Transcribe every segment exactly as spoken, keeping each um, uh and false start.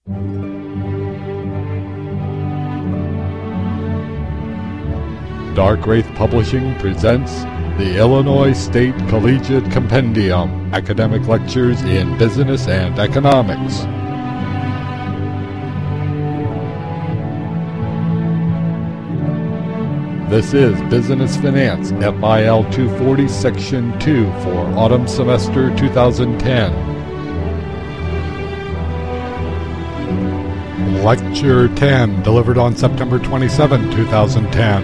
Dark Wraith Publishing presents the Illinois State Collegiate Compendium, Academic Lectures in Business and Economics. This is Business Finance, F I L two forty, Section two for Autumn Semester two thousand ten. Lecture ten, delivered on September twenty-seventh, two thousand ten.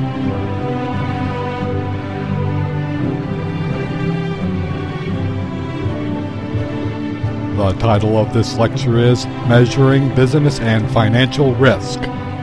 The title of this lecture is Measuring Business and Financial Risk.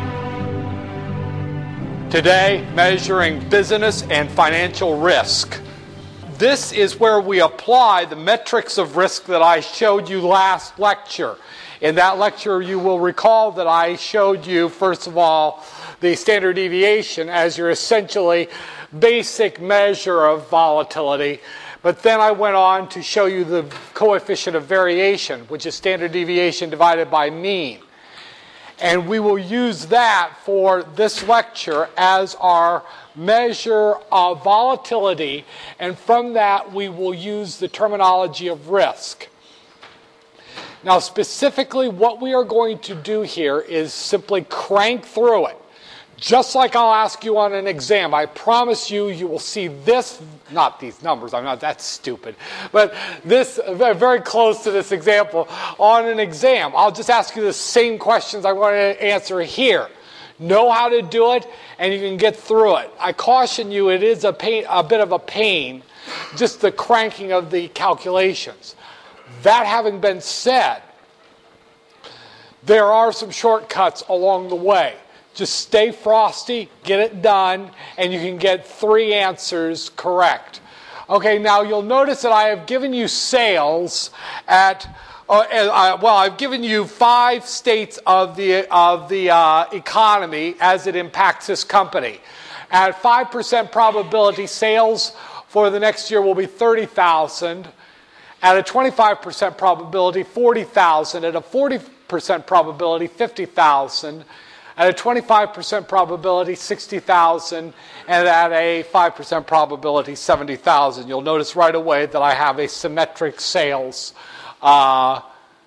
Today, measuring business and financial risk. This is where we apply the metrics of risk that I showed you last lecture. In that lecture, you will recall that I showed you, first of all, the standard deviation as your essentially basic measure of volatility. But then I went on to show you the coefficient of variation, which is standard deviation divided by mean. And we will use that for this lecture as our measure of volatility, and from that we will use the terminology of risk. Now, specifically, what we are going to do here is simply crank through it. Just like I'll ask you on an exam. I promise you, you will see this, not these numbers, I'm not that stupid, but this, very close to this example, on an exam. I'll just ask you the same questions I want to answer here. Know how to do it, and you can get through it. I caution you, it is a, pain, a bit of a pain, just the cranking of the calculations. That having been said, there are some shortcuts along the way. Just stay frosty, get it done, and you can get three answers correct. Okay, now you'll notice that I have given you sales at, uh, uh, well, I've given you five states of the, of the uh, economy as it impacts this company. At five percent probability, sales for the next year will be thirty thousand. At a twenty-five percent probability, forty thousand. At a forty percent probability, fifty thousand. At a twenty-five percent probability, sixty thousand, and at a five percent probability, seventy thousand. You'll notice right away that I have a symmetric sales uh,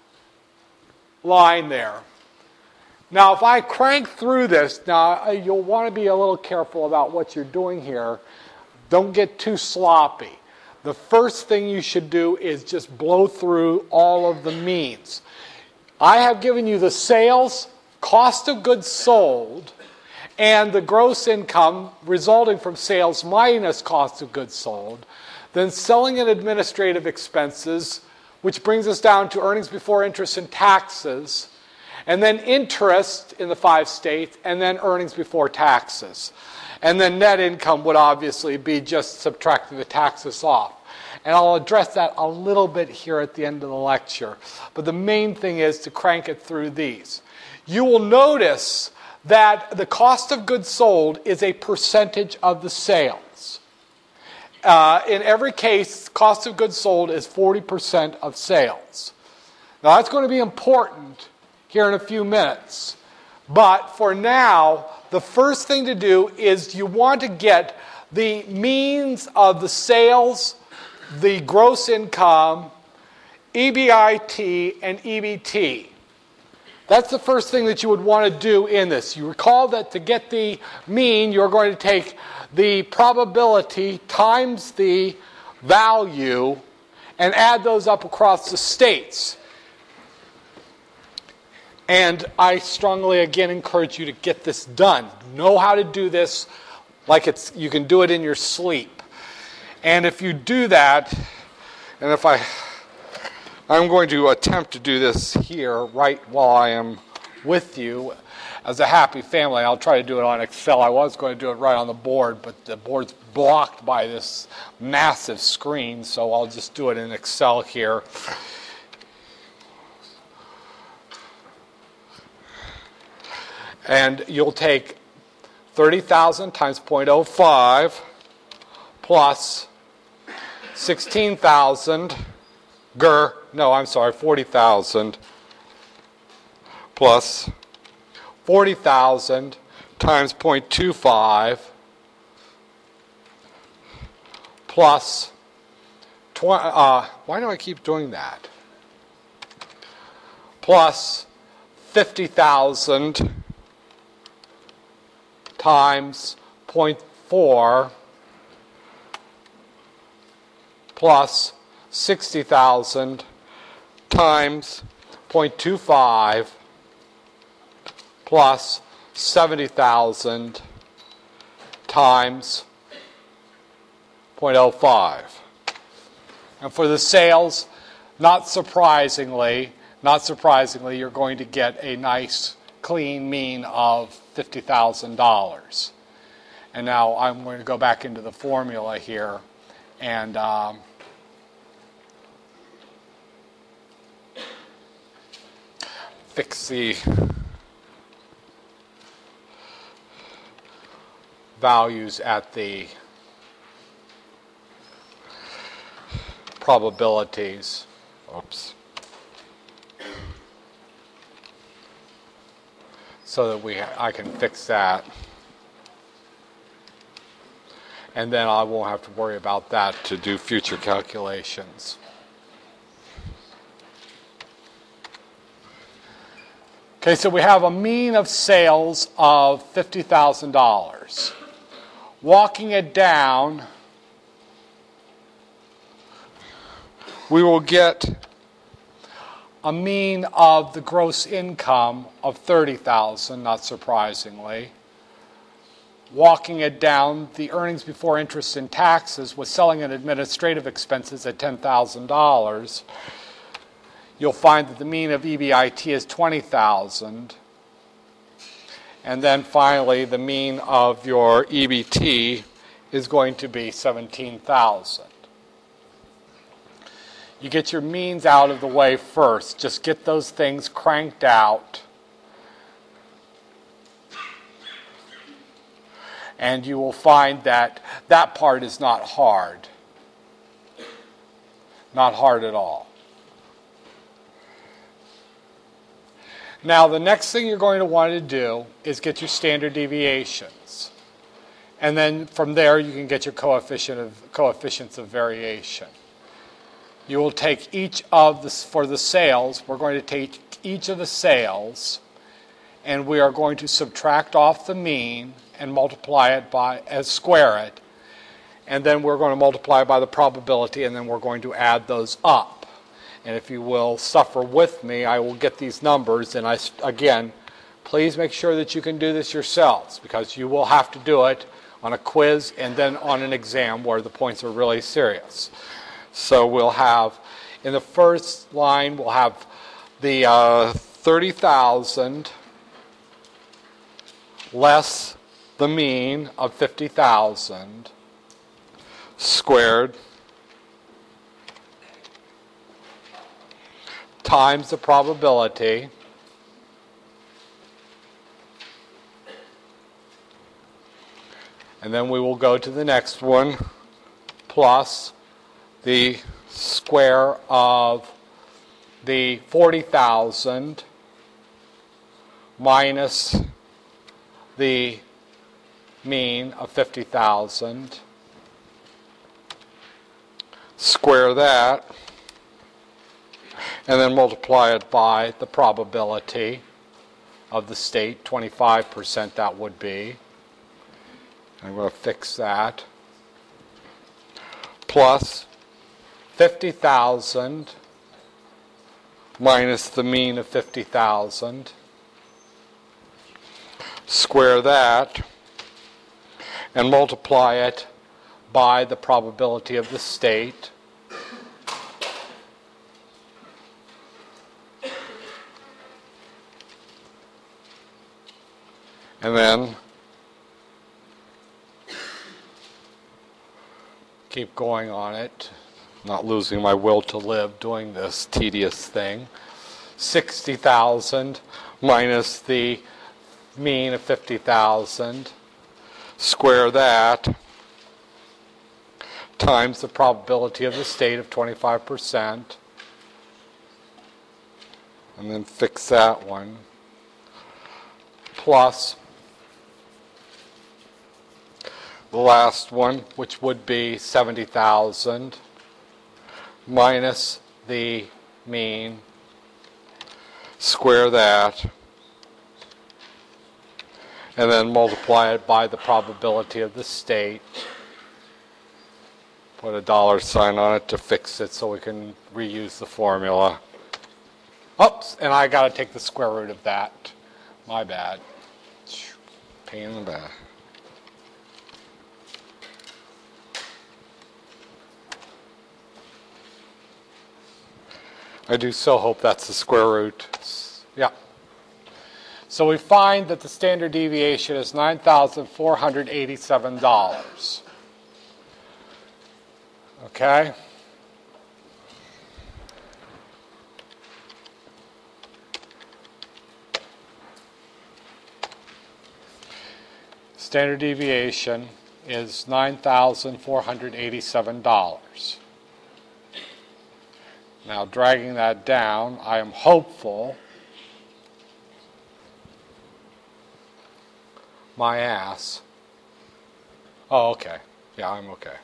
line there. Now, if I crank through this, now you'll want to be a little careful about what you're doing here. Don't get too sloppy. The first thing you should do is just blow through all of the means. I have given you the sales, cost of goods sold, and the gross income resulting from sales minus cost of goods sold, then selling and administrative expenses, which brings us down to earnings before interest and taxes, and then interest in the five states, and then earnings before taxes. And then net income would obviously be just subtracting the taxes off. And I'll address that a little bit here at the end of the lecture. But the main thing is to crank it through these. You will notice that the cost of goods sold is a percentage of the sales. Uh, in every case, cost of goods sold is forty percent of sales. Now, that's going to be important here in a few minutes. But for now, the first thing to do is you want to get the means of the sales, the gross income, E B I T, and E B T. That's the first thing that you would want to do in this. You recall that to get the mean, you're going to take the probability times the value and add those up across the states. And I strongly, again, encourage you to get this done. Know how to do this like it's you can do it in your sleep. And if you do that, and if I... I'm going to attempt to do this here right while I am with you as a happy family. I'll try to do it on Excel. I was going to do it right on the board, but the board's blocked by this massive screen, so I'll just do it in Excel here. And you'll take thirty thousand times zero point zero five plus sixteen thousand, G R, no, I'm sorry, forty thousand plus forty thousand times zero point two five plus twenty, uh, why do I keep doing that? Plus fifty thousand times zero point four plus sixty thousand times zero point two five plus seventy thousand times zero point zero five. And for the sales, not surprisingly, not surprisingly, you're going to get a nice clean mean of fifty thousand dollars. And now I'm going to go back into the formula here and um, fix the values at the probabilities. Oops. So that we I can fix that. And then I won't have to worry about that to do future calculations. Okay, so we have a mean of sales of fifty thousand dollars. Walking it down, we will get a mean of the gross income of thirty thousand dollars, not surprisingly. Walking it down, the earnings before interest and taxes with selling and administrative expenses at ten thousand dollars, you'll find that the mean of E B I T is twenty thousand dollars. And then finally, the mean of your E B T is going to be seventeen thousand dollars. You get your means out of the way first. Just get those things cranked out. And you will find that that part is not hard. Not hard at all. Now, the next thing you're going to want to do is get your standard deviations. And then from there, you can get your coefficient of, coefficients of variation. You will take each of the, for the sales, we're going to take each of the sales, and we are going to subtract off the mean and multiply it by, as square it. And then we're going to multiply by the probability, and then we're going to add those up. And if you will suffer with me, I will get these numbers. And I, again, please make sure that you can do this yourselves, because you will have to do it on a quiz and then on an exam where the points are really serious. So we'll have, in the first line, we'll have the uh, thirty thousand less the mean of fifty thousand squared times the probability and then we will go to the next one plus the square of the forty thousand minus the mean of fifty thousand, square that, and then multiply it by the probability of the state, twenty-five percent that would be. I'm going to fix that. Plus fifty thousand minus the mean of fifty thousand. Square that and multiply it by the probability of the state. And then keep going on it, not losing my will to live doing this tedious thing. sixty thousand minus the mean of fifty thousand, square that, times the probability of the state of twenty-five percent, and then fix that one. plus the last one, which would be seventy thousand, minus the mean, square that, and then multiply it by the probability of the state. Put a dollar sign on it to fix it so we can reuse the formula. Oops, and I got to take the square root of that. My bad. Pain in the back. I do so hope that's the square root. Yeah. So we find that the standard deviation is nine thousand four hundred eighty-seven dollars. Okay? Standard deviation is nine thousand four hundred eighty-seven dollars. Now, dragging that down, I am hopeful my ass. Oh, okay. Yeah, I'm okay.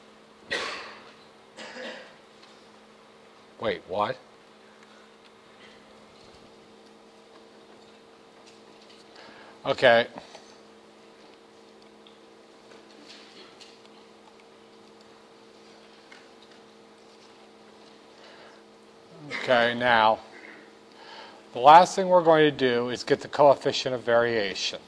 Wait, what? Okay. Okay, now, the last thing we're going to do is get the coefficient of variation.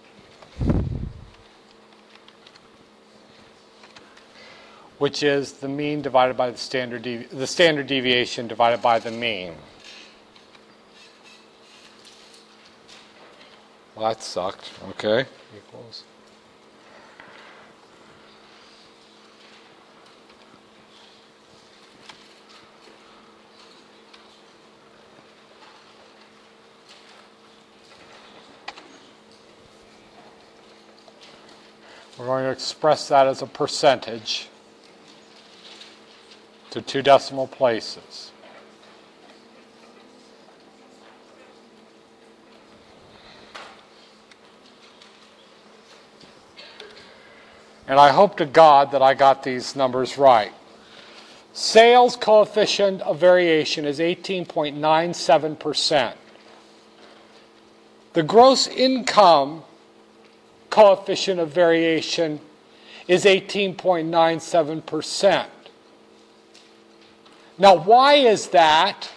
Which is the mean divided by the standard devi- the standard deviation divided by the mean. Well, that sucked. Okay. Equals. We're going to express that as a percentage to two decimal places. And I hope to God that I got these numbers right. Sales coefficient of variation is eighteen point nine seven percent. The gross income coefficient of variation is eighteen point nine seven percent. Now, why is that?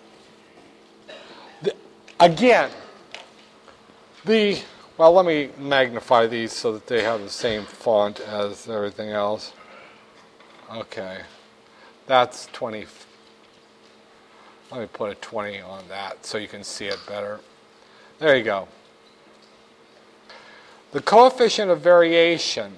The, again, the, well, let me magnify these so that they have the same font as everything else. Okay, that's twenty. Let me put a twenty on that so you can see it better. There you go. The coefficient of variation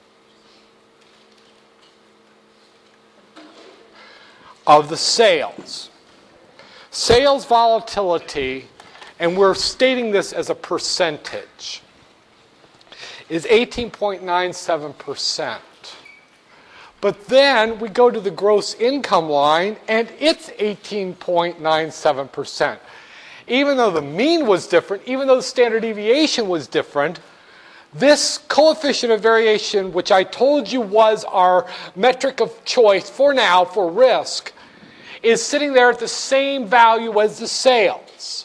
of the sales. Sales volatility, and we're stating this as a percentage, is eighteen point nine seven percent. But then we go to the gross income line, and it's eighteen point nine seven percent. Even though the mean was different, even though the standard deviation was different, this coefficient of variation, which I told you was our metric of choice for now for risk, is sitting there at the same value as the sales.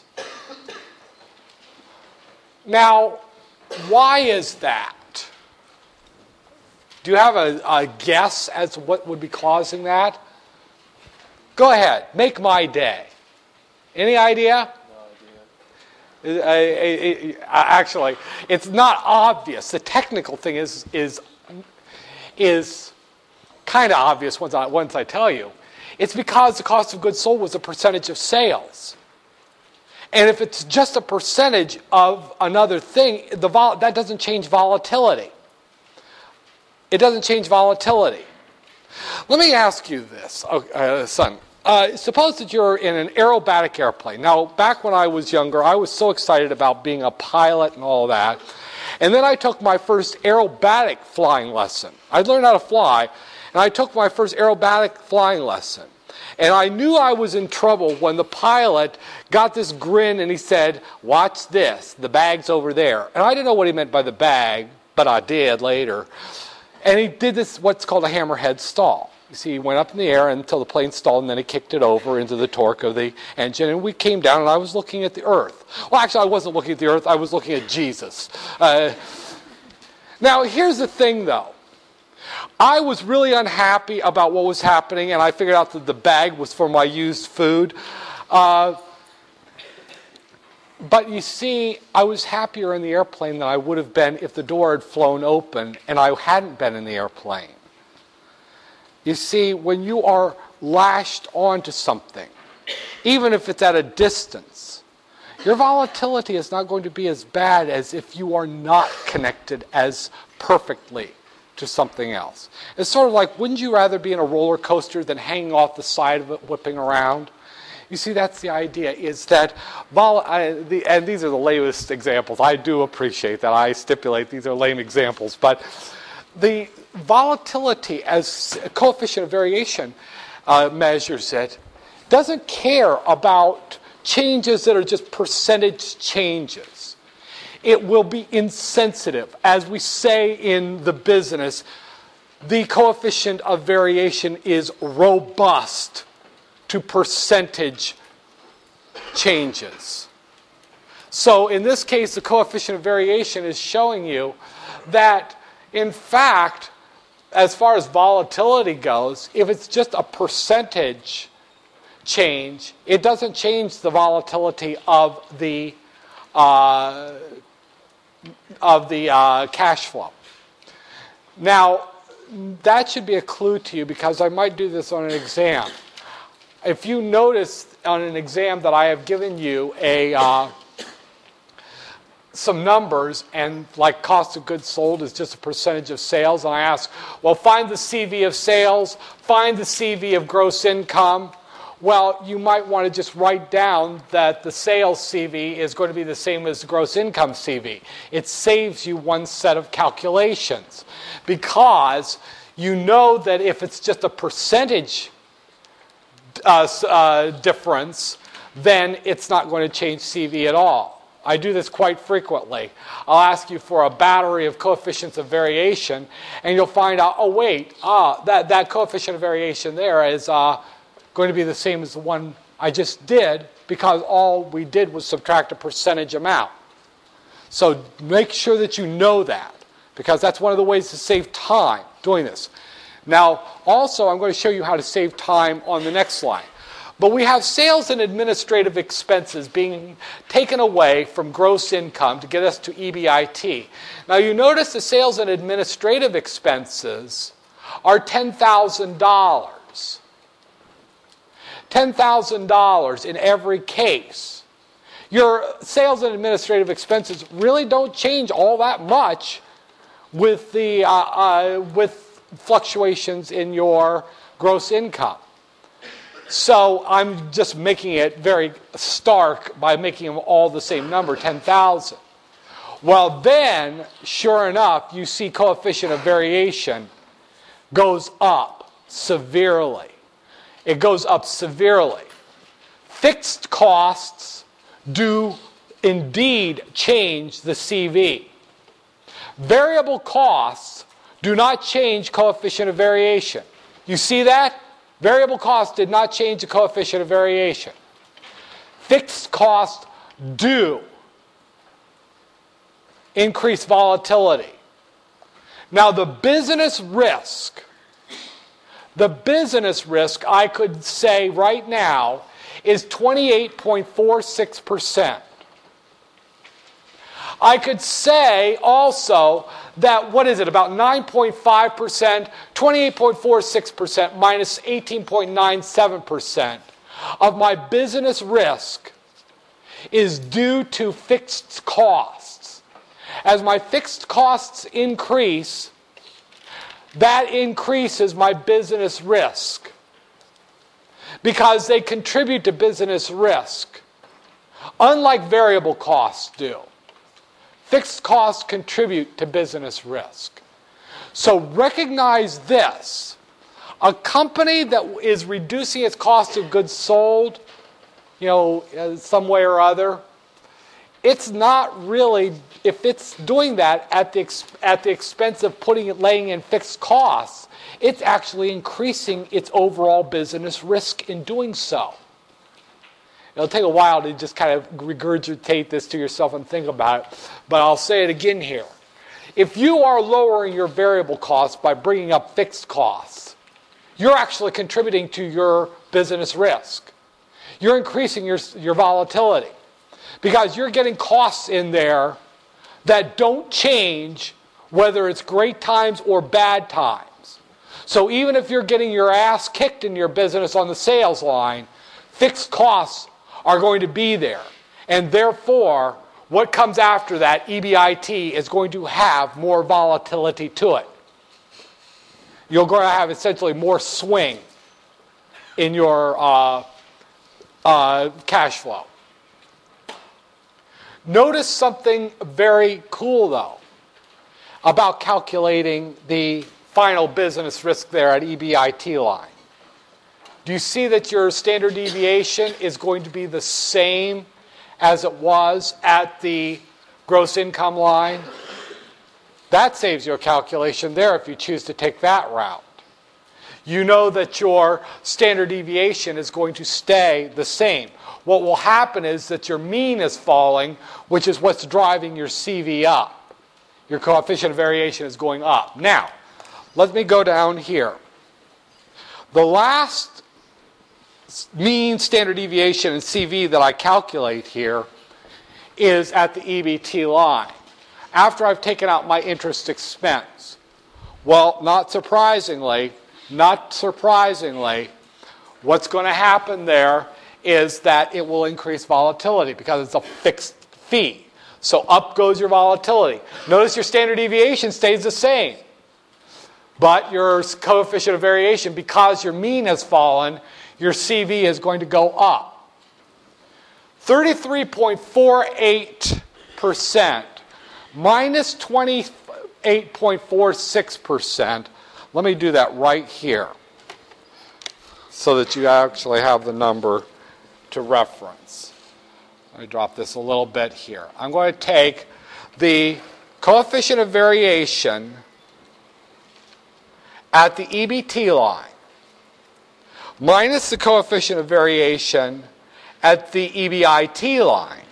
Now, why is that? Do you have a, a guess as to what would be causing that? Go ahead, make my day. Any idea? Actually, it's not obvious. The technical thing is is is kind of obvious once I once I tell you. It's because the cost of goods sold was a percentage of sales, and if it's just a percentage of another thing, the vol- that doesn't change volatility. It doesn't change volatility. Let me ask you this, uh, son. Uh, suppose that you're in an aerobatic airplane. Now, back when I was younger, I was so excited about being a pilot and all that. And then I took my first aerobatic flying lesson. I learned how to fly, and I took my first aerobatic flying lesson. And I knew I was in trouble when the pilot got this grin and he said, "Watch this, the bag's over there." And I didn't know what he meant by the bag, but I did later. And he did this, what's called a hammerhead stall. You see, he went up in the air until the plane stalled, and then he kicked it over into the torque of the engine, and we came down, and I was looking at the earth. Well, actually, I wasn't looking at the earth. I was looking at Jesus. Uh, now, here's the thing, though. I was really unhappy about what was happening, and I figured out that the bag was for my used food. Uh, but you see, I was happier in the airplane than I would have been if the door had flown open and I hadn't been in the airplane. You see, when you are lashed onto something, even if it's at a distance, your volatility is not going to be as bad as if you are not connected as perfectly to something else. It's sort of like, wouldn't you rather be in a roller coaster than hanging off the side of it, whipping around? You see, that's the idea, is that, vol- I, the, and these are the lamest examples. I do appreciate that. I stipulate these are lame examples, but the volatility, as a coefficient of variation uh, measures it, doesn't care about changes that are just percentage changes. It will be insensitive. As we say in the business, the coefficient of variation is robust to percentage changes. So in this case, the coefficient of variation is showing you that, in fact, as far as volatility goes, if it's just a percentage change, it doesn't change the volatility of the uh, of the uh, cash flow. Now, that should be a clue to you, because I might do this on an exam. If you notice on an exam that I have given you a uh, some numbers, and like cost of goods sold is just a percentage of sales, and I ask, well, find the C V of sales, find the C V of gross income. Well, you might want to just write down that the sales C V is going to be the same as the gross income C V. It saves you one set of calculations, because you know that if it's just a percentage uh, uh, difference, then it's not going to change C V at all. I do this quite frequently. I'll ask you for a battery of coefficients of variation, and you'll find out, oh, wait, ah, that, that coefficient of variation there is uh, going to be the same as the one I just did, because all we did was subtract a percentage amount. So make sure that you know that, because that's one of the ways to save time doing this. Now, also, I'm going to show you how to save time on the next slide. But we have sales and administrative expenses being taken away from gross income to get us to E B I T. Now, you notice the sales and administrative expenses are ten thousand dollars. ten thousand dollars in every case. Your sales and administrative expenses really don't change all that much with the uh, uh, with fluctuations in your gross income. So I'm just making it very stark by making them all the same number, ten thousand. Well, then, sure enough, you see coefficient of variation goes up severely. It goes up severely. Fixed costs do indeed change the C V. Variable costs do not change coefficient of variation. You see that? Variable costs did not change the coefficient of variation. Fixed costs do increase volatility. Now, the business risk, the business risk, I could say right now, is twenty-eight point four six percent. I could say also that, what is it, about nine point five percent, twenty-eight point four six percent minus eighteen point nine seven percent of my business risk is due to fixed costs. As my fixed costs increase, that increases my business risk, because they contribute to business risk, unlike variable costs do. Fixed costs contribute to business risk. So recognize this. A company that is reducing its cost of goods sold, you know, some way or other, it's not really, if it's doing that at the at the expense of putting it, laying in fixed costs, it's actually increasing its overall business risk in doing so. It'll take a while to just kind of regurgitate this to yourself and think about it, but I'll say it again here. If you are lowering your variable costs by bringing up fixed costs, you're actually contributing to your business risk. You're increasing your, your volatility because you're getting costs in there that don't change whether it's great times or bad times. So even if you're getting your ass kicked in your business on the sales line, fixed costs are going to be there. And therefore, what comes after that, E B I T, is going to have more volatility to it. You're going to have essentially more swing in your uh, uh, cash flow. Notice something very cool, though, about calculating the final business risk there at E B I T line. Do you see that your standard deviation is going to be the same as it was at the gross income line? That saves you a calculation there if you choose to take that route. You know that your standard deviation is going to stay the same. What will happen is that your mean is falling, which is what's driving your C V up. Your coefficient of variation is going up. Now, let me go down here. The last mean, standard deviation, and C V that I calculate here is at the E B T line, after I've taken out my interest expense. Well, not surprisingly, not surprisingly, what's going to happen there is that it will increase volatility because it's a fixed fee. So up goes your volatility. Notice your standard deviation stays the same, but your coefficient of variation, because your mean has fallen, your C V is going to go up. thirty-three point four eight percent minus twenty-eight point four six percent. Let me do that right here so that you actually have the number to reference. Let me drop this a little bit here. I'm going to take the coefficient of variation at the E B T line minus the coefficient of variation at the E B I T line.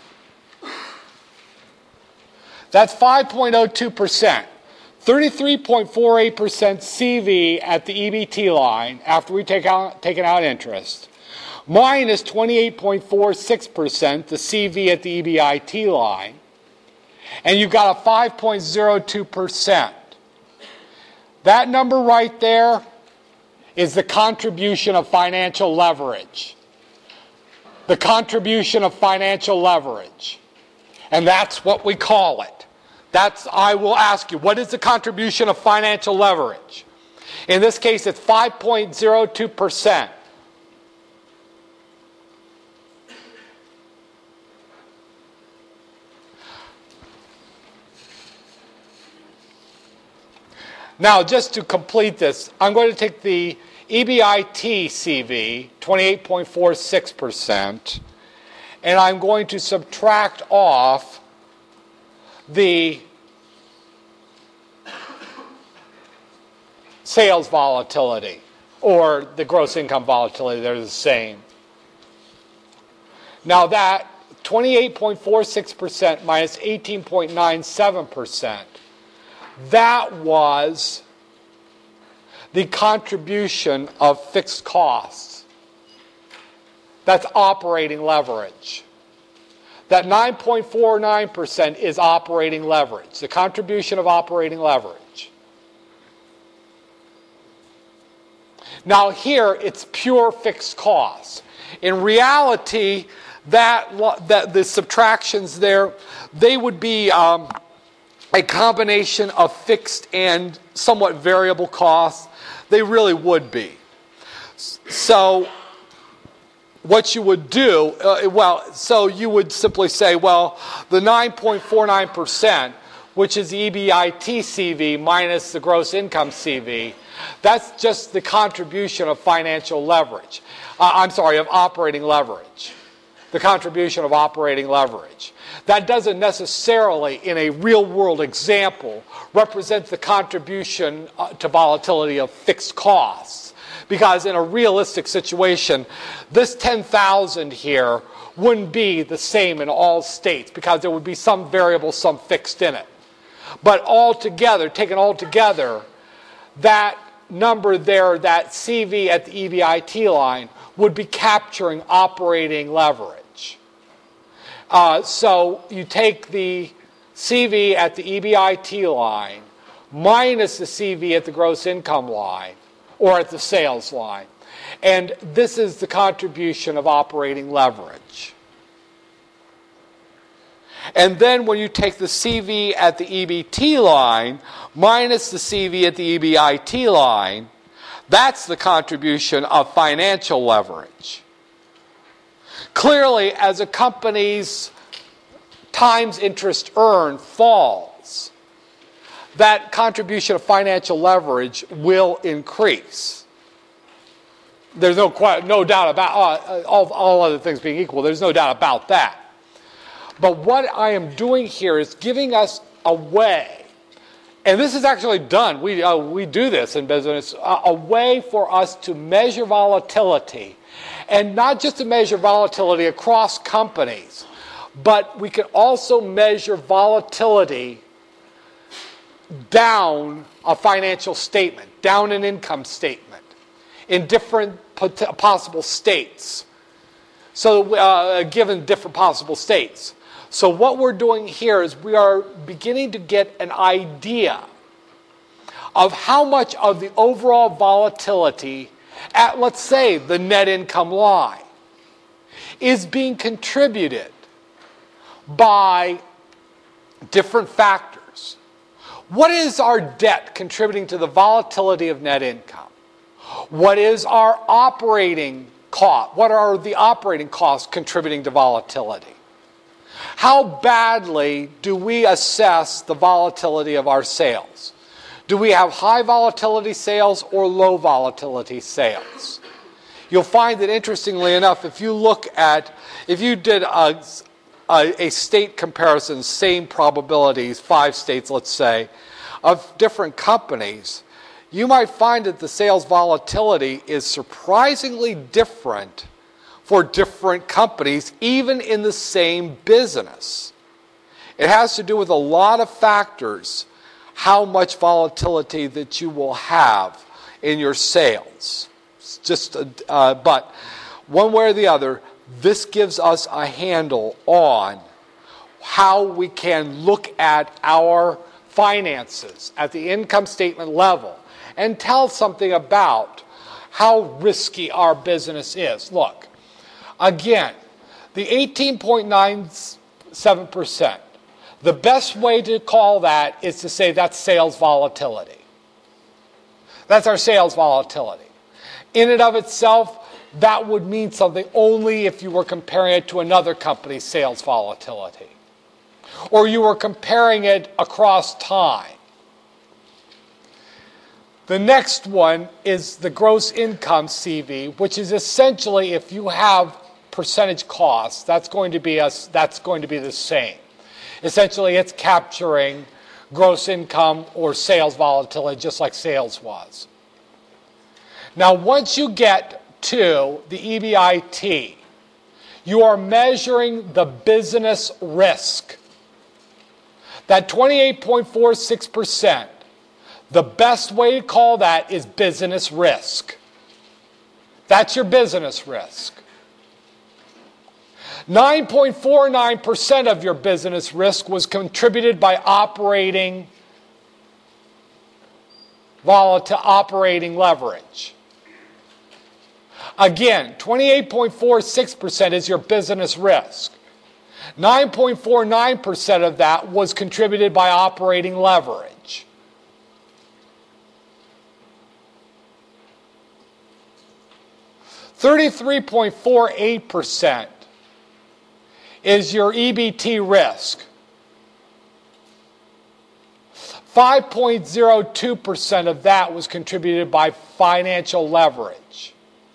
That's five point zero two percent. thirty-three point four eight percent C V at the E B T line after we've take out, taken out interest, minus twenty-eight point four six percent the C V at the E B I T line, and you've got a five point zero two percent. That number right there is the contribution of financial leverage. The contribution of financial leverage. And that's what we call it. That's, I will ask you, what is the contribution of financial leverage? In this case, it's five point zero two percent. Now, just to complete this, I'm going to take the E B I T C V, twenty-eight point four six percent, and I'm going to subtract off the sales volatility, or the gross income volatility. They're the same. Now that twenty-eight point four six percent minus eighteen point nine seven percent, that was the contribution of fixed costs. That's operating leverage. That nine point four nine percent is operating leverage, the contribution of operating leverage. Now here, it's pure fixed costs. In reality, that, that the subtractions there, they would be um, a combination of fixed and somewhat variable costs. They really would be. So what you would do, uh, well, so you would simply say, well, the nine point four nine percent, which is the E B I T C V minus the gross income C V, That's just the contribution of financial leverage. Uh, I'm sorry, of operating leverage. The contribution of operating leverage. That doesn't necessarily, in a real-world example, represent the contribution uh, to volatility of fixed costs. Because in a realistic situation, this ten thousand here wouldn't be the same in all states because there would be some variable, some fixed in it. But altogether, taken all together, that number there, that C V at the E B I T line, would be capturing operating leverage. Uh, so you take the C V at the E B I T line minus the C V at the gross income line or at the sales line. And this is the contribution of operating leverage. And then when you take the C V at the E B T line minus the C V at the E B I T line, that's the contribution of financial leverage. Clearly, as a company's times interest earned falls, that contribution of financial leverage will increase. There's no, no doubt about, uh, all, all other things being equal, there's no doubt about that. But what I am doing here is giving us a way, and this is actually done, we, uh, we do this in business, uh, a way for us to measure volatility. And not just to measure volatility across companies, but we can also measure volatility down a financial statement, down an income statement, in different possible states. So uh, given different possible states. So what we're doing here is we are beginning to get an idea of how much of the overall volatility at, let's say, the net income line is being contributed by different factors. What is our debt contributing to the volatility of net income? What is our operating cost? What are the operating costs contributing to volatility? How badly do we assess the volatility of our sales? Do we have high volatility sales or low volatility sales? You'll find that, interestingly enough, if you look at, if you did a, a, a state comparison, same probabilities, five states, let's say, of different companies, you might find that the sales volatility is surprisingly different for different companies, even in the same business. It has to do with a lot of factors, how much volatility that you will have in your sales. It's just, uh, but one way or the other, this gives us a handle on how we can look at our finances at the income statement level and tell something about how risky our business is. Look, again, the eighteen point nine seven percent, the best way to call that is to say that's sales volatility. That's our sales volatility. In and of itself, that would mean something only if you were comparing it to another company's sales volatility, or you were comparing it across time. The next one is the gross income C V, which is essentially if you have percentage costs, that's going to be a, that's going to be the same. Essentially, it's capturing gross income or sales volatility just like sales was. Now, once you get to the E B I T, you are measuring the business risk. That twenty-eight point four six percent, the best way to call that is business risk. That's your business risk. nine point four nine percent of your business risk was contributed by operating volatile operating leverage. Again, twenty-eight point four six percent is your business risk. nine point four nine percent of that was contributed by operating leverage. thirty-three point four eight percent is your E B T risk. five point zero two percent of that was contributed by financial leverage.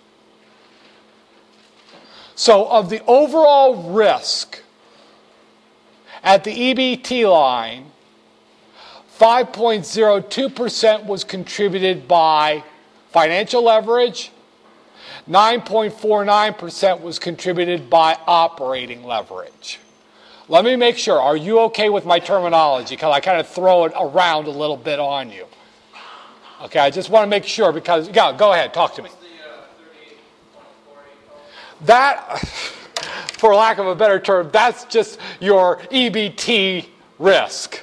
So of the overall risk at the E B T line, five point zero two percent was contributed by financial leverage, nine point four nine percent was contributed by operating leverage. Let me make sure, are you okay with my terminology? Because I kind of throw it around a little bit on you. Okay, I just want to make sure because, yeah, go ahead, talk to me. That, for lack of a better term, that's just your E B T risk.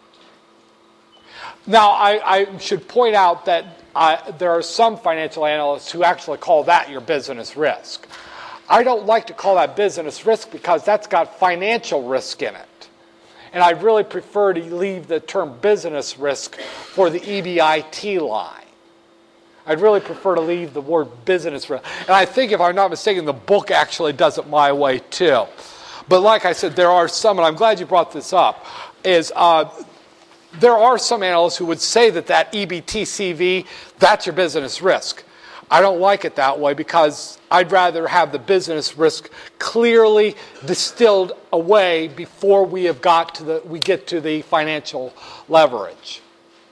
Now, I, I should point out that uh, there are some financial analysts who actually call that your business risk. I don't like to call that business risk because that's got financial risk in it. And I'd really prefer to leave the term business risk for the E B I T line. I'd really prefer to leave the word business risk. And I think, if I'm not mistaken, the book actually does it my way too. But like I said, there are some, and I'm glad you brought this up, is uh, there are some analysts who would say that that E B T C V, that's your business risk. I don't like it that way because I'd rather have the business risk clearly distilled away before we have got to the we get to the financial leverage.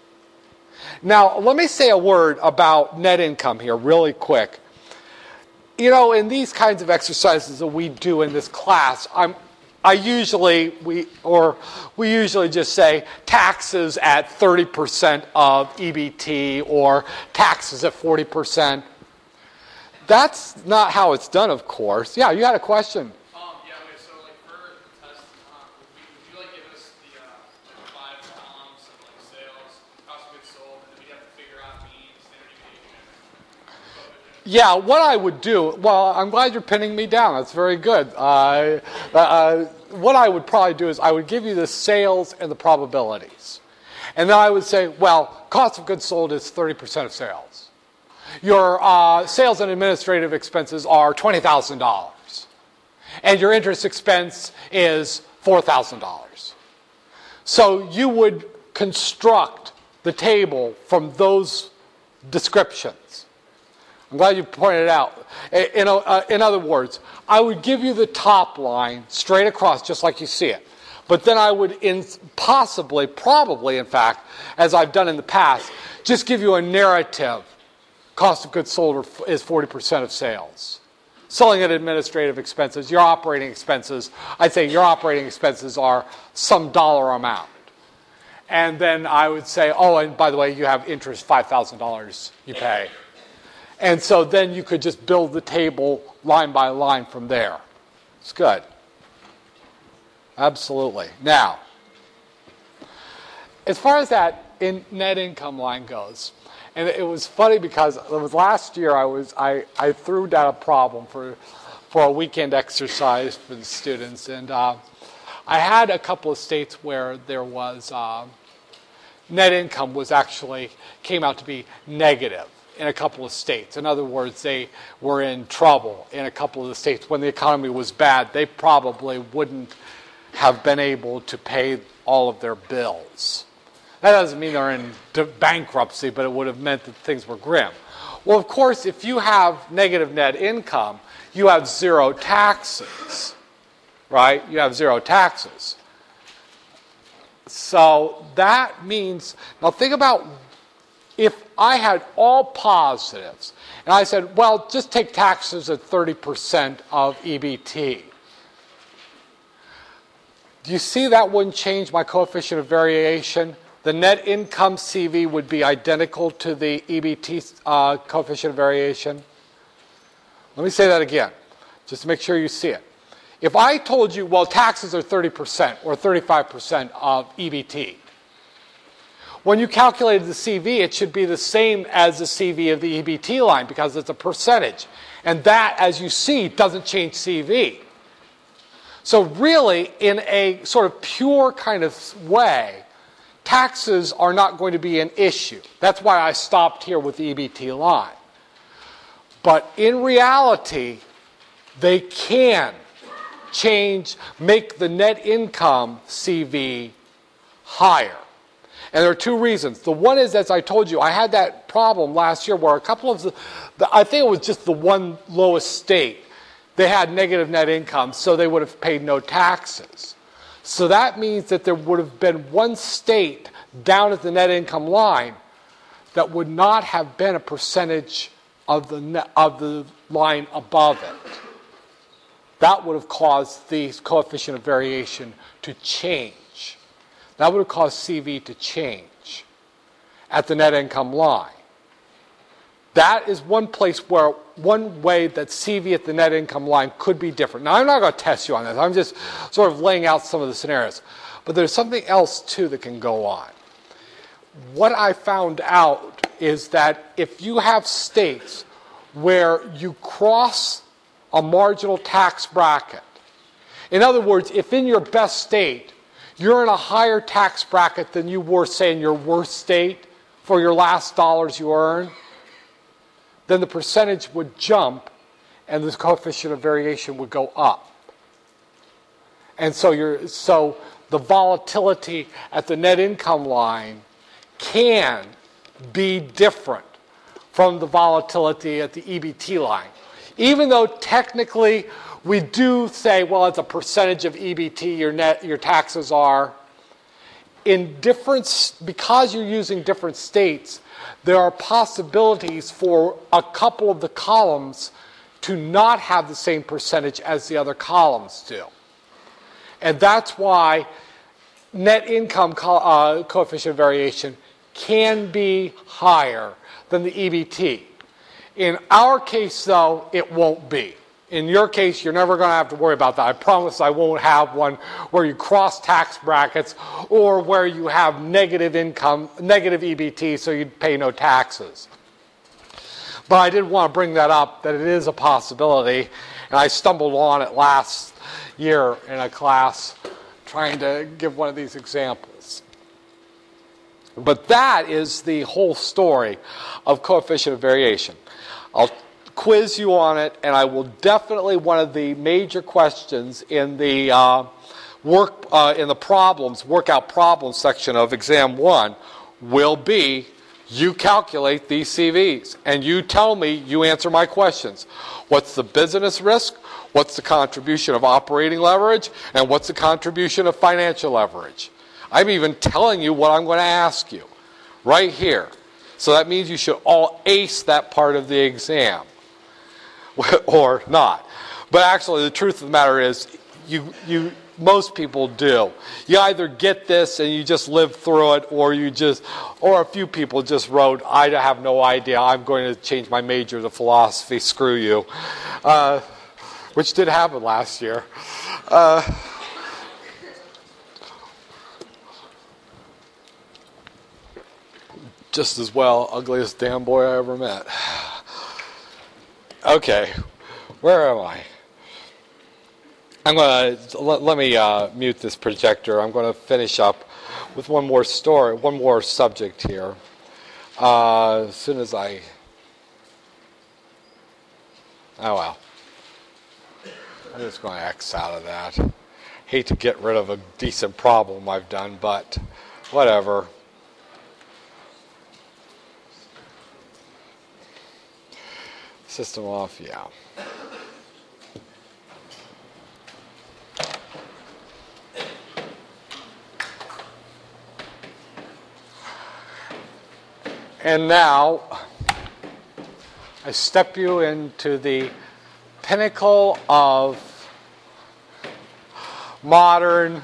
Now, let me say a word about net income here really quick. You know, in these kinds of exercises that we do in this class, I'm I usually we or we usually just say taxes at thirty percent of E B T or taxes at forty percent. That's not how it's done, of course. Yeah, you had a question. Um, yeah, wait, so like for the test, um, would, we, would you like give us the, uh, the five columns of like sales, cost of goods sold, and then we'd have to figure out mean, standard deviation? Yeah, what I would do, well, I'm glad you're pinning me down. That's very good. Uh, uh, what I would probably do is I would give you the sales and the probabilities. And then I would say, well, cost of goods sold is thirty percent of sales. Your uh, sales and administrative expenses are twenty thousand dollars. And your interest expense is four thousand dollars. So you would construct the table from those descriptions. I'm glad you pointed it out. In, uh, in other words, I would give you the top line straight across just like you see it. But then I would in possibly, probably in fact, as I've done in the past, just give you a narrative. Cost of goods sold is forty percent of sales. Selling and administrative expenses, your operating expenses, I'd say your operating expenses are some dollar amount. And then I would say, oh, and by the way, you have interest, five thousand dollars you pay. And so then you could just build the table line by line from there. It's good. Absolutely. Now, as far as that in net income line goes, and it was funny because it was last year I was I, I threw down a problem for for a weekend exercise for the students, and uh, I had a couple of states where there was uh, net income was actually came out to be negative in a couple of states. In other words, they were in trouble in a couple of the states when the economy was bad. They probably wouldn't have been able to pay all of their bills. That doesn't mean they're in bankruptcy, but it would have meant that things were grim. Well, of course, if you have negative net income, you have zero taxes, right? You have zero taxes. So that means, now think about if I had all positives, and I said, well, just take taxes at thirty percent of E B T. Do you see that wouldn't change my coefficient of variation? The net income C V would be identical to the E B T uh, coefficient of variation. Let me say that again, just to make sure you see it. If I told you, well, taxes are thirty percent or thirty-five percent of E B T, when you calculated the C V, it should be the same as the C V of the E B T line because it's a percentage. And that, as you see, doesn't change C V. So really, in a sort of pure kind of way, taxes are not going to be an issue. That's why I stopped here with the E B T line. But in reality, they can change, make the net income C V higher. And there are two reasons. The one is, as I told you, I had that problem last year where a couple of the, the I think it was just the one lowest state, they had negative net income, so they would have paid no taxes. So that means that there would have been one state down at the net income line that would not have been a percentage of the net, of the line above it. That would have caused the coefficient of variation to change. That would have caused C V to change at the net income line. That is one place where, one way that C V at the net income line could be different. Now, I'm not going to test you on this. I'm just sort of laying out some of the scenarios. But there's something else, too, that can go on. What I found out is that if you have states where you cross a marginal tax bracket, in other words, if in your best state, you're in a higher tax bracket than you were, say, in your worst state for your last dollars you earn, then the percentage would jump and the coefficient of variation would go up. And so you're, so the volatility at the net income line can be different from the volatility at the E B T line. Even though technically we do say, well, it's a percentage of E B T your net your taxes are, in different, because you're using different states, there are possibilities for a couple of the columns to not have the same percentage as the other columns do. And that's why net income co- uh, coefficient variation can be higher than the E B T. In our case, though, it won't be. In your case, you're never going to have to worry about that. I promise I won't have one where you cross tax brackets or where you have negative income, negative E B T, so you'd pay no taxes. But I did want to bring that up, that it is a possibility, and I stumbled on it last year in a class trying to give one of these examples. But that is the whole story of coefficient of variation. I'll quiz you on it, and I will definitely, one of the major questions in the uh, work uh, in the problems, workout problems section of exam one will be, you calculate these C Vs, and you tell me, you answer my questions. What's the business risk? What's the contribution of operating leverage? And what's the contribution of financial leverage? I'm even telling you what I'm going to ask you right here. So that means you should all ace that part of the exam. Or not. But actually, the truth of the matter is, you, you, most people do. You either get this and you just live through it, or you just, or a few people just wrote, I have no idea, I'm going to change my major to philosophy, screw you. Uh, which did happen last year. Uh, just as well, ugliest damn boy I ever met. Okay, where am I? I'm going to, let, let me uh, mute this projector. I'm going to finish up with one more story, one more subject here. Uh, as soon as I, oh well. I'm just going to X out of that. Hate to get rid of a decent problem I've done, but whatever. System off, yeah. And now, I step you into the pinnacle of modern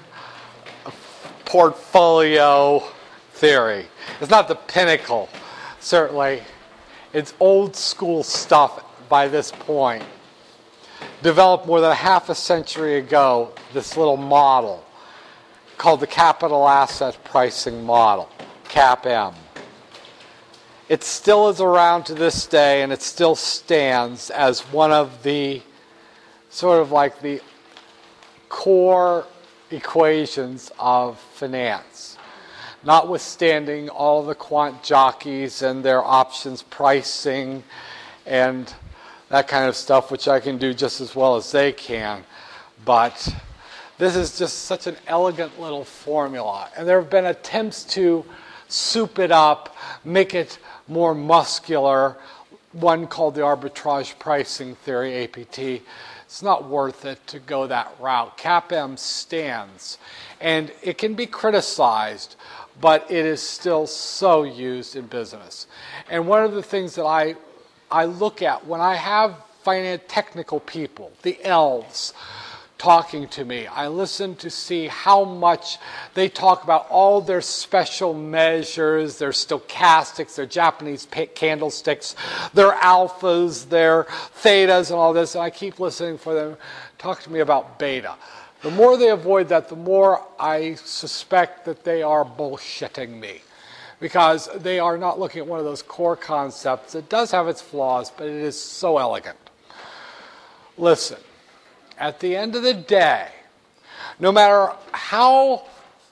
portfolio theory. It's not the pinnacle, certainly. It's old school stuff by this point. Developed more than a half a century ago, this little model called the capital asset pricing model, CAPM. It still is around to this day, and it still stands as one of the sort of like the core equations of finance. Notwithstanding all the quant jockeys and their options pricing and that kind of stuff, which I can do just as well as they can. But this is just such an elegant little formula. And there have been attempts to soup it up, make it more muscular, one called the arbitrage pricing theory, A P T. It's not worth it to go that route. CAPM stands, and it can be criticized, but it is still so used in business. And one of the things that I, I look at when I have finance technical people, the elves, talking to me, I listen to see how much they talk about all their special measures, their stochastics, their Japanese candlesticks, their alphas, their thetas, and all this. And I keep listening for them talk to me about beta. The more they avoid that, the more I suspect that they are bullshitting me, because they are not looking at one of those core concepts. It does have its flaws, but it is so elegant. Listen. At the end of the day, no matter how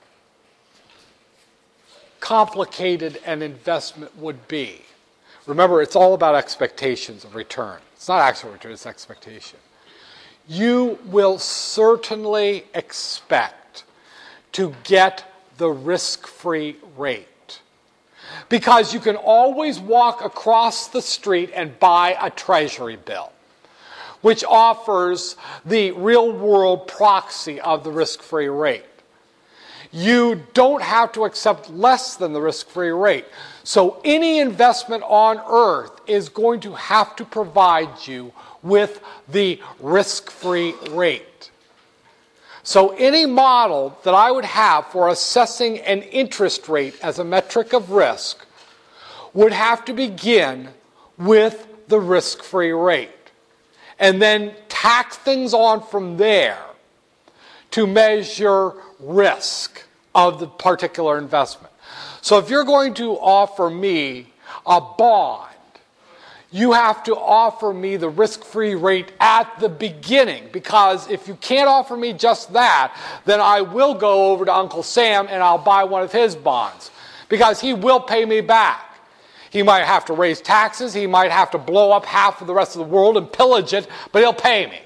complicated an investment would be, remember, it's all about expectations of return. It's not actual return, it's expectation. You will certainly expect to get the risk-free rate, because you can always walk across the street and buy a treasury bill, which offers the real-world proxy of the risk-free rate. You don't have to accept less than the risk-free rate. So any investment on earth is going to have to provide you with the risk-free rate. So any model that I would have for assessing an interest rate as a metric of risk would have to begin with the risk-free rate, and then tack things on from there to measure risk of the particular investment. So if you're going to offer me a bond, you have to offer me the risk-free rate at the beginning, because if you can't offer me just that, then I will go over to Uncle Sam and I'll buy one of his bonds, because he will pay me back. He might have to raise taxes, he might have to blow up half of the rest of the world and pillage it, but he'll pay me.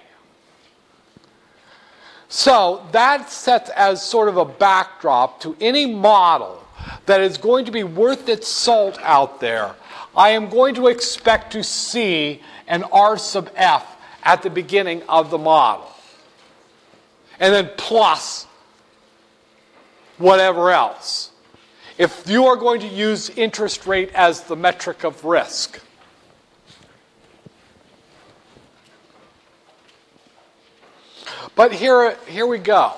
So that sets as sort of a backdrop to any model that is going to be worth its salt out there. I am going to expect to see an R sub F at the beginning of the model, and then plus whatever else, if you are going to use interest rate as the metric of risk. But here, here we go.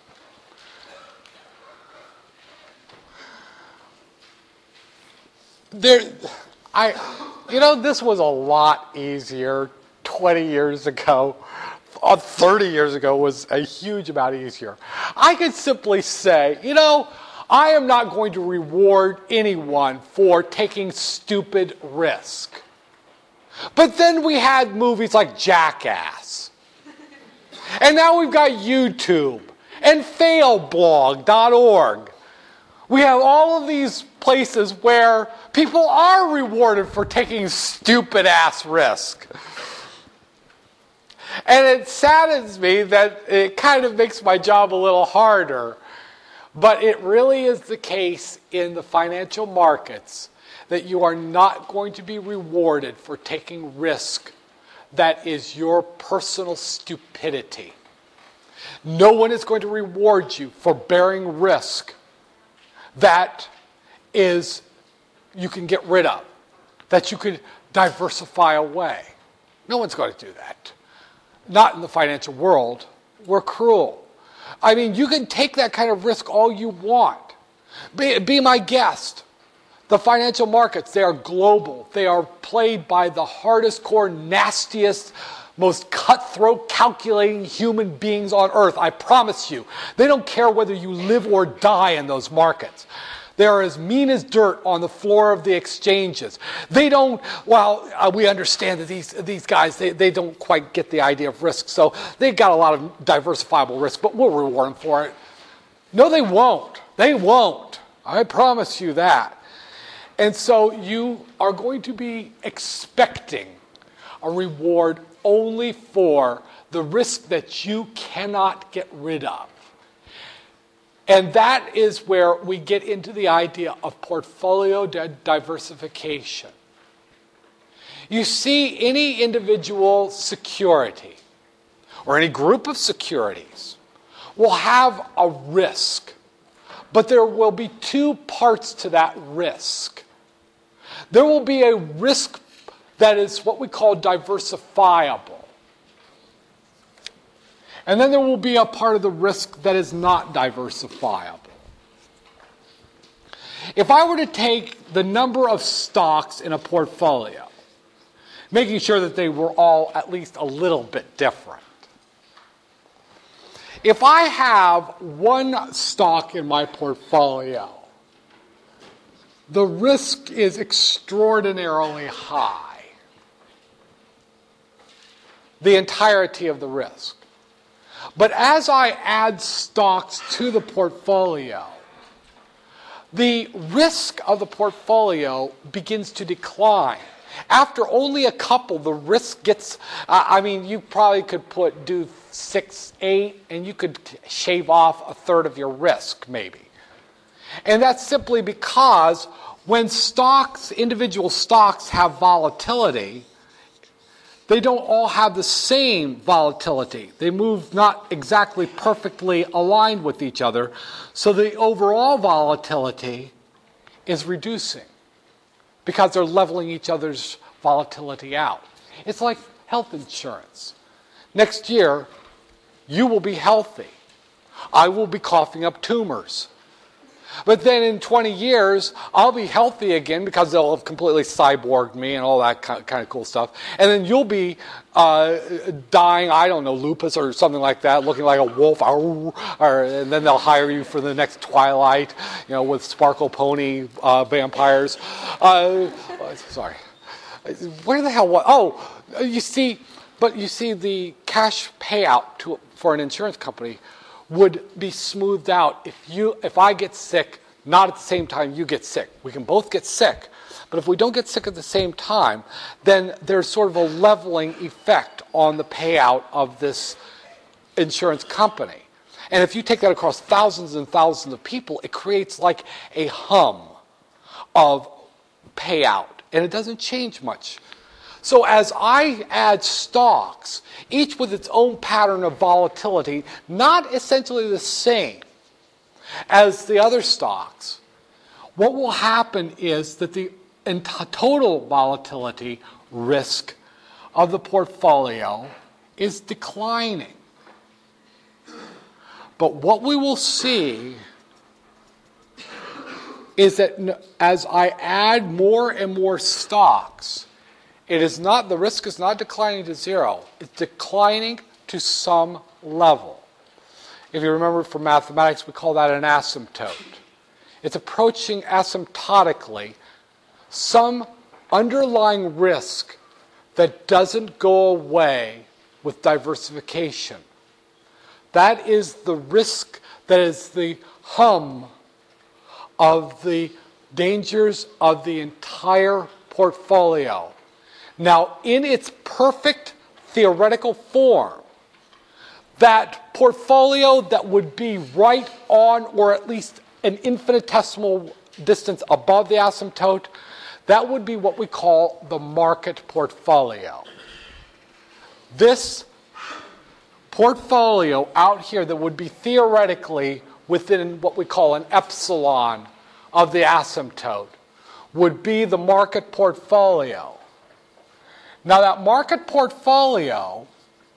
There, I, you know, this was a lot easier twenty years ago. Uh, thirty years ago was a huge amount easier. I could simply say, you know, I am not going to reward anyone for taking stupid risk. But then we had movies like Jackass. And now we've got YouTube and fail blog dot org. We have all of these places where people are rewarded for taking stupid-ass risk. And it saddens me that it kind of makes my job a little harder. But it really is the case in the financial markets that you are not going to be rewarded for taking risk that is your personal stupidity. No one is going to reward you for bearing risk that is you can get rid of, that you could diversify away. No one's going to do that. Not in the financial world. We're cruel. I mean, you can take that kind of risk all you want. Be, be my guest. The financial markets, they are global. They are played by the hardest core, nastiest, most cutthroat, calculating human beings on earth. I promise you. They don't care whether you live or die in those markets. They are as mean as dirt on the floor of the exchanges. They don't, well, uh, we understand that these these guys, they, they don't quite get the idea of risk, so they've got a lot of diversifiable risk, but we'll reward them for it. No, they won't. They won't. I promise you that. And so you are going to be expecting a reward only for the risk that you cannot get rid of. And that is where we get into the idea of portfolio di- diversification. You see, any individual security or any group of securities will have a risk, but there will be two parts to that risk. There will be a risk that is what we call diversifiable. And then there will be a part of the risk that is not diversifiable. If I were to take the number of stocks in a portfolio, making sure that they were all at least a little bit different. If I have one stock in my portfolio, the risk is extraordinarily high. The entirety of the risk. But as I add stocks to the portfolio, the risk of the portfolio begins to decline. After only a couple, the risk gets, uh, I mean, you probably could put, do six, eight, and you could shave off a third of your risk, maybe. And that's simply because when stocks, individual stocks have volatility, they don't all have the same volatility. They move not exactly perfectly aligned with each other, so the overall volatility is reducing because they're leveling each other's volatility out. It's like health insurance. Next year, you will be healthy. I will be coughing up tumors. But then in twenty years, I'll be healthy again because they'll have completely cyborged me and all that kind of cool stuff. And then you'll be uh, dying, I don't know, lupus or something like that, looking like a wolf. Or, or, and then they'll hire you for the next Twilight, you know, with Sparkle Pony uh, vampires. Uh, sorry. Where the hell was... Oh, you see, but you see the cash payout to for an insurance company would be smoothed out if you, if I get sick, not at the same time you get sick. We can both get sick, but if we don't get sick at the same time, then there's sort of a leveling effect on the payout of this insurance company. And if you take that across thousands and thousands of people, it creates like a hum of payout, and it doesn't change much. So as I add stocks, each with its own pattern of volatility, not essentially the same as the other stocks, what will happen is that the total volatility risk of the portfolio is declining. But what we will see is that as I add more and more stocks, It is not, the risk is not declining to zero. It's declining to some level. If you remember from mathematics, we call that an asymptote. It's approaching asymptotically some underlying risk that doesn't go away with diversification. That is the risk, that is the hum of the dangers of the entire portfolio. Now, in its perfect theoretical form, that portfolio that would be right on, or at least an infinitesimal distance above the asymptote, that would be what we call the market portfolio. This portfolio out here that would be theoretically within what we call an epsilon of the asymptote would be the market portfolio. Now, that market portfolio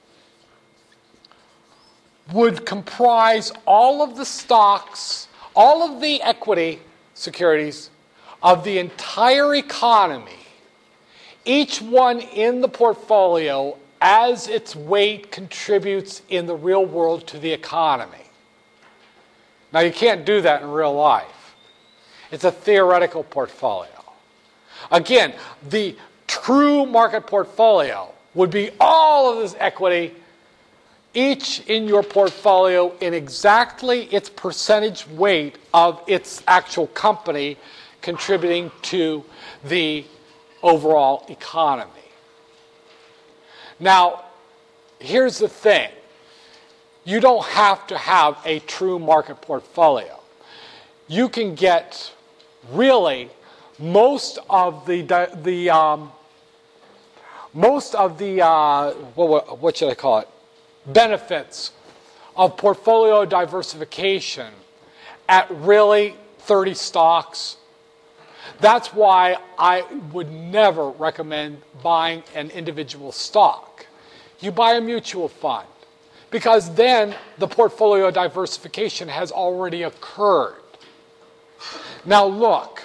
would comprise all of the stocks, all of the equity securities of the entire economy, each one in the portfolio as its weight contributes in the real world to the economy. Now, you can't do that in real life. It's a theoretical portfolio. Again, the true market portfolio would be all of this equity, each in your portfolio in exactly its percentage weight of its actual company contributing to the overall economy. Now, here's the thing. you don't have to have a true market portfolio. You can get really most of the the um, most of the uh, what, what should I call it benefits of portfolio diversification at really thirty stocks. That's why I would never recommend buying an individual stock. You buy a mutual fund, because then the portfolio diversification has already occurred. Now look,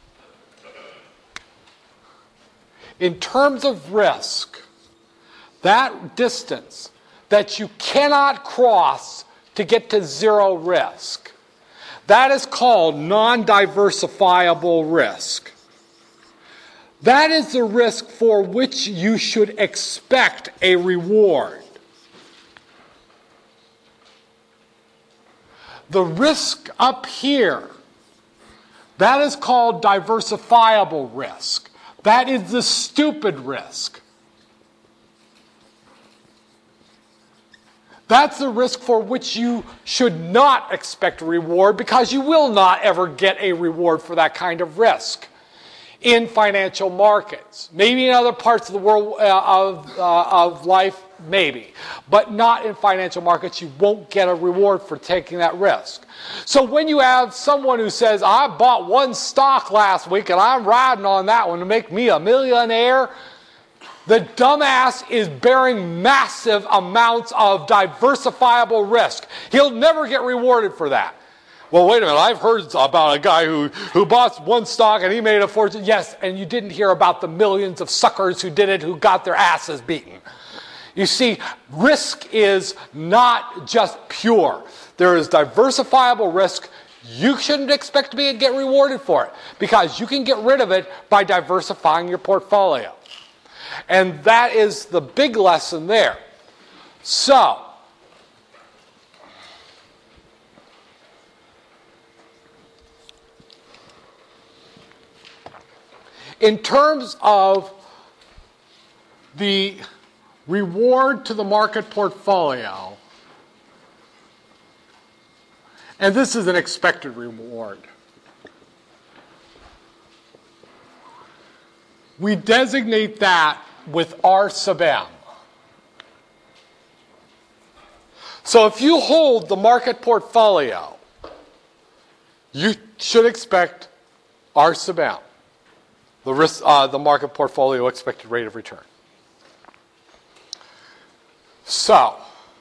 in terms of risk, that distance that you cannot cross to get to zero risk, that is called non-diversifiable risk. That is the risk for which you should expect a reward. The risk up here, that is called diversifiable risk. That is the stupid risk. That's the risk for which you should not expect a reward, because you will not ever get a reward for that kind of risk in financial markets. Maybe in other parts of the world uh, of, uh, of life, maybe. But not in financial markets. You won't get a reward for taking that risk. So when you have someone who says, I bought one stock last week and I'm riding on that one to make me a millionaire, the dumbass is bearing massive amounts of diversifiable risk. He'll never get rewarded for that. Well, wait a minute, I've heard about a guy who, who bought one stock and he made a fortune. Yes, and you didn't hear about the millions of suckers who did it who got their asses beaten. You see, risk is not just pure. There is diversifiable risk. You shouldn't expect to be, get rewarded for it, because you can get rid of it by diversifying your portfolio. And that is the big lesson there. So, in terms of the reward to the market portfolio, and this is an expected reward, we designate that with R sub M. So if you hold the market portfolio, you should expect R sub M, the risk, uh, the market portfolio expected rate of return. So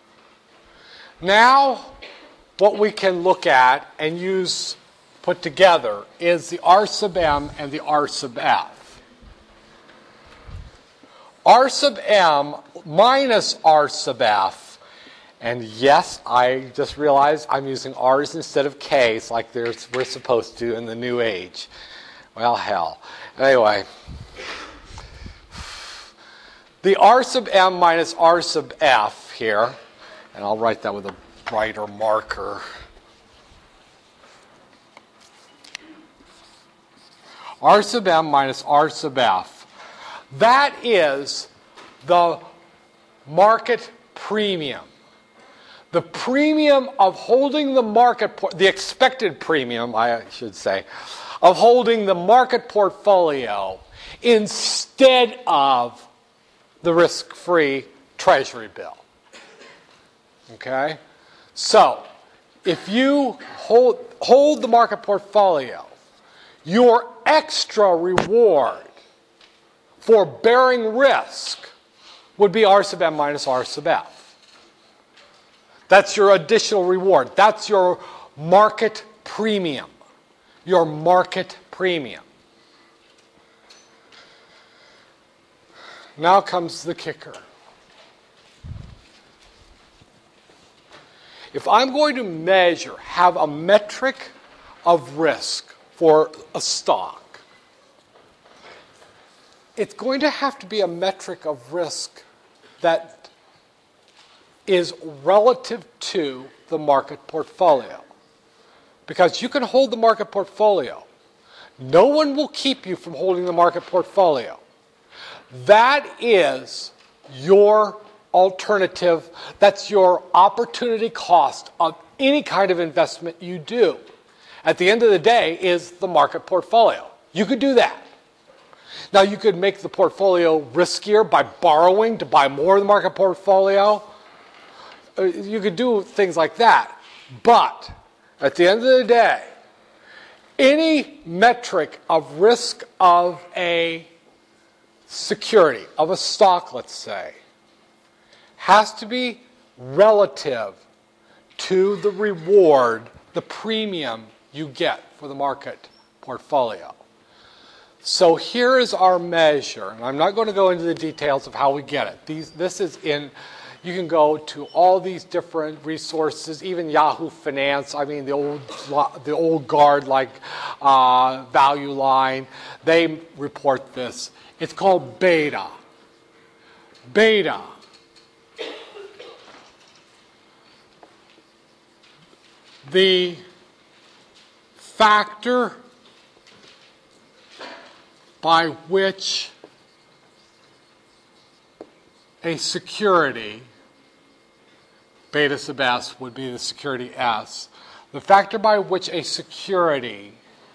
now what we can look at and use put together is the R sub M and the R sub F. R sub M minus R sub F, and yes, I just realized I'm using R's instead of K's like we're supposed to in the new age. Well, hell. Anyway, the R sub M minus R sub F here, and I'll write that with a brighter marker. R sub M minus R sub F. That is the market premium. The premium of holding the market, por- the expected premium, I should say, of holding the market portfolio instead of the risk-free treasury bill. Okay? So, if you hold, hold the market portfolio, your extra reward for bearing risk would be R sub M minus R sub F. That's your additional reward. That's your market premium. Your market premium. Now comes the kicker. If I'm going to measure, have a metric of risk for a stock, it's going to have to be a metric of risk that is relative to the market portfolio. Because you can hold the market portfolio. No one will keep you from holding the market portfolio. That is your alternative, that's your opportunity cost of any kind of investment you do. At the end of the day is the market portfolio. You could do that. Now you could make the portfolio riskier by borrowing to buy more of the market portfolio. You could do things like that. But at the end of the day, any metric of risk of a security, of a stock, let's say, has to be relative to the reward, the premium you get for the market portfolio. So here is our measure, and I'm not going to go into the details of how we get it. These, this is in, you can go to all these different resources, even Yahoo Finance, I mean the old, the old guard like uh, Value Line, they report this. It's called beta. Beta. The factor by which a security, beta sub S would be the security S, the factor by which a security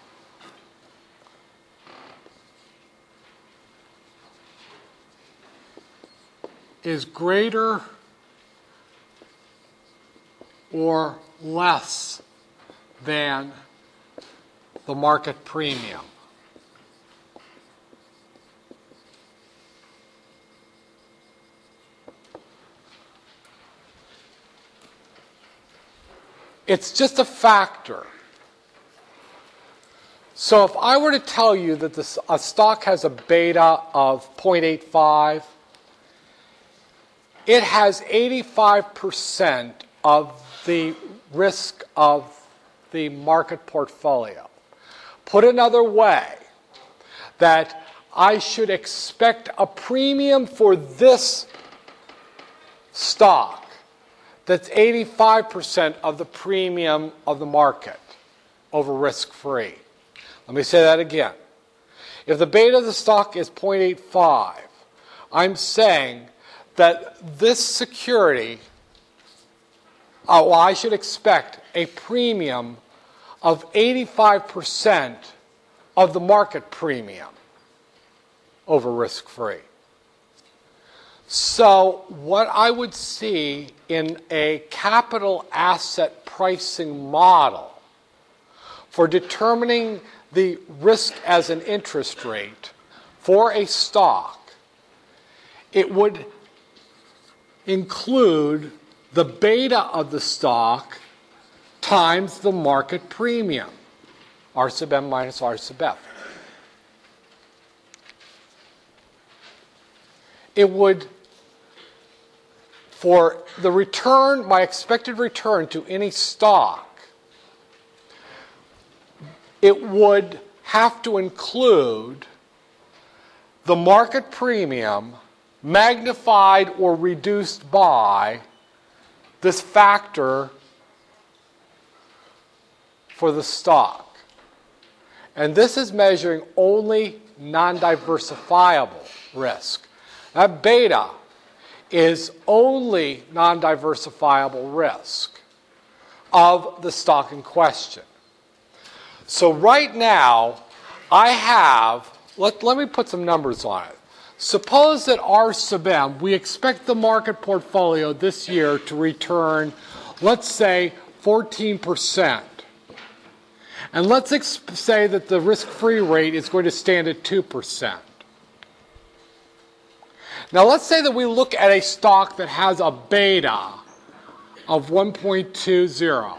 is greater or less than the market premium. It's just a factor. So if I were to tell you that this, a stock has a beta of zero point eight five, it has eighty-five percent of the risk of the market portfolio. Put another way, that I should expect a premium for this stock that's eighty-five percent of the premium of the market over risk-free. Let me say that again. If the beta of the stock is zero point eight five, I'm saying that this security, uh, well, I should expect a premium of eighty-five percent of the market premium over risk-free. So what I would see in a capital asset pricing model for determining the risk as an interest rate for a stock, it would include the beta of the stock times the market premium, R sub M minus R sub F. It would, for the return, my expected return to any stock, it would have to include the market premium magnified or reduced by this factor for the stock. And this is measuring only non-diversifiable risk. That beta is only non-diversifiable risk of the stock in question. So right now, I have, let, let me put some numbers on it. Suppose that R sub M, we expect the market portfolio this year to return, let's say, fourteen percent. And let's ex- say that the risk-free rate is going to stand at two percent. Now let's say that we look at a stock that has a beta of one point two zero.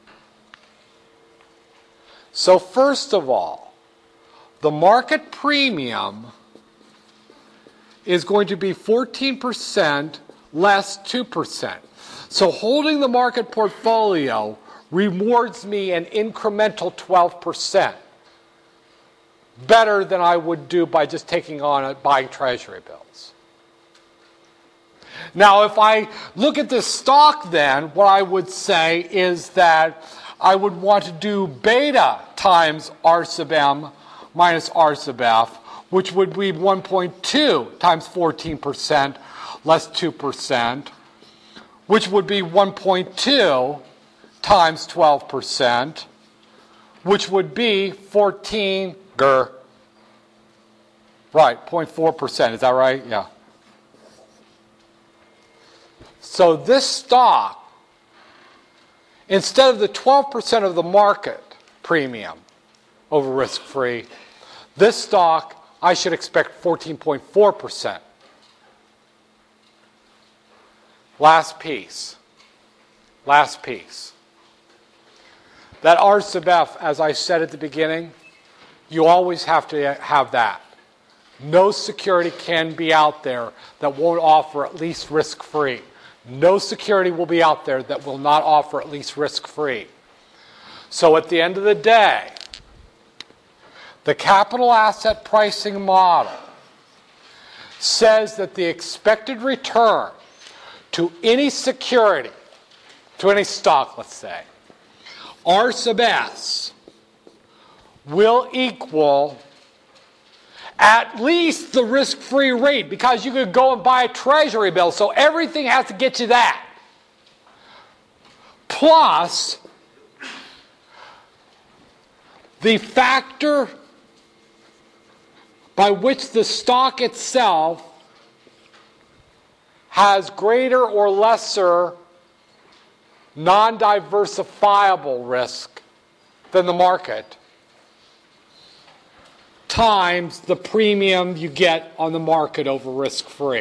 So first of all, the market premium is going to be fourteen percent less two percent. So holding the market portfolio rewards me an incremental twelve percent. Better than I would do by just taking on a, buying treasury bills. Now, if I look at this stock then, what I would say is that I would want to do beta times R sub M minus R sub F, which would be one point two times fourteen percent. less two percent, which would be one point two times twelve percent, which would be fourteen, grr, right, zero point four percent. Is that right? Yeah. So this stock, instead of the twelve percent of the market premium over risk-free, this stock, I should expect fourteen point four percent. Last piece. Last piece. That R sub F, as I said at the beginning, you always have to have that. No security can be out there that won't offer at least risk-free. No security will be out there that will not offer at least risk-free. So at the end of the day, the capital asset pricing model says that the expected return to any security, to any stock, let's say, R sub S will equal at least the risk-free rate, because you could go and buy a treasury bill, so everything has to get you that. Plus the factor by which the stock itself has greater or lesser non-diversifiable risk than the market, times the premium you get on the market over risk-free.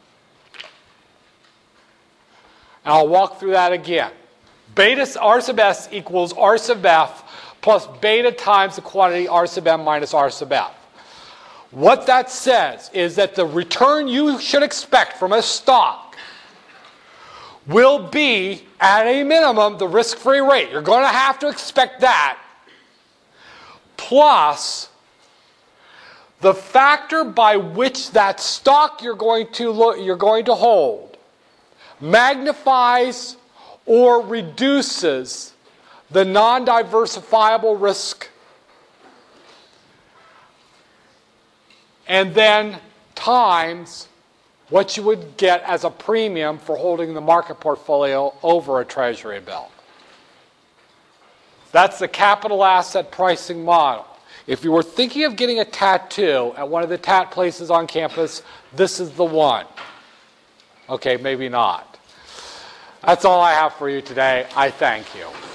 And I'll walk through that again. Beta R sub S equals R sub F plus beta times the quantity R sub M minus R sub F. What that says is that the return you should expect from a stock will be, at a minimum, the risk-free rate. You're going to have to expect that, plus the factor by which that stock you're going to look, you're going to hold magnifies or reduces the non-diversifiable risk, and then times what you would get as a premium for holding the market portfolio over a treasury bill. That's the capital asset pricing model. If you were thinking of getting a tattoo at one of the tat places on campus, this is the one. Okay, maybe not. That's all I have for you today. I thank you.